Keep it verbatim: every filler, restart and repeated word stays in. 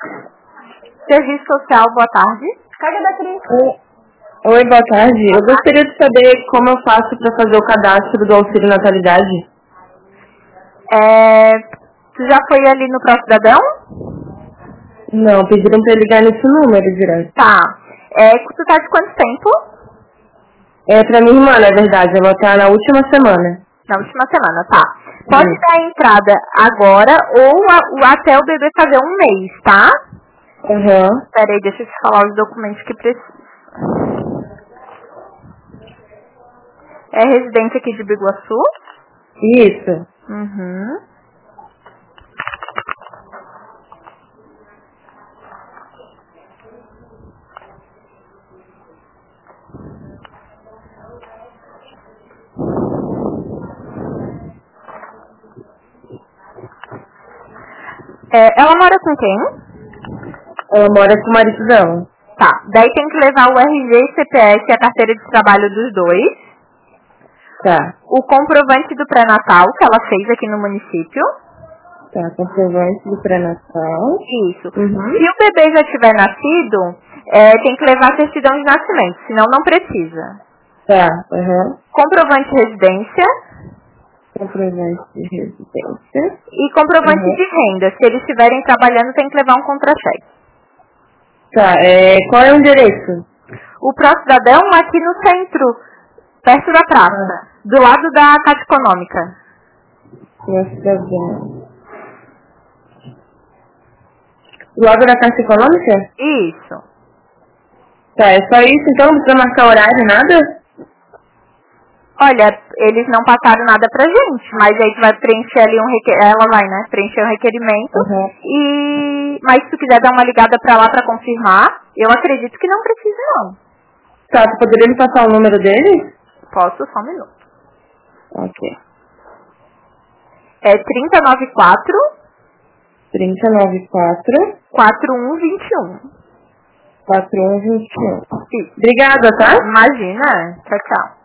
Serviço social, boa tarde. Cadê da Cris? Oi, boa tarde. Eu gostaria de saber como eu faço para fazer o cadastro do auxílio natalidade. É, tu já foi ali no Pró-Cidadão? Não, pediram para ligar nesse número direto. Tá. É, tu tá de quanto tempo? É pra minha irmã, na verdade. Ela tá na última semana. Na última semana, tá. Pode Sim. dar a entrada agora ou a- o- até o bebê fazer um mês, tá? Aham. Uhum. Pera aí, deixa eu te falar os documentos que precisa. É residente aqui de Biguaçu? Isso. Uhum. É, ela mora com quem? Ela mora com o marido dela. Tá. Daí tem que levar o R G e C P S e a carteira de trabalho dos dois. Tá. O comprovante do pré-natal que ela fez aqui no município. Tá, comprovante do pré-natal. Isso. Uhum. Se o bebê já tiver nascido, é, tem que levar a certidão de nascimento, senão não precisa. Tá, aham. Uhum. Comprovante de residência. Comprovante de residência. E comprovante Uhum. de renda. Se eles estiverem trabalhando, tem que levar um contra-cheque. Tá, é, qual é o endereço? O Pró-Cidadão aqui no centro, perto da praça, Ah. do lado da Caixa Econômica. Pró-Cidadão. Do lado da Caixa Econômica? Isso. Tá, é só isso então? Não precisa marcar horário, nada? Olha, eles não passaram nada pra gente, mas aí tu vai preencher ali um requerimento, ela vai, né, preencher um requerimento, Uhum. e, mas se tu quiser dar uma ligada pra lá pra confirmar, eu acredito que não precisa não. Tá, tu poderia me passar o número dele? Posso, só um minuto. Ok. É trinta e nove quatro, trinta e nove quatro, quarenta e um vinte e um. quatro um dois um. Isso. Obrigada, tá? Imagina. Tchau, tchau.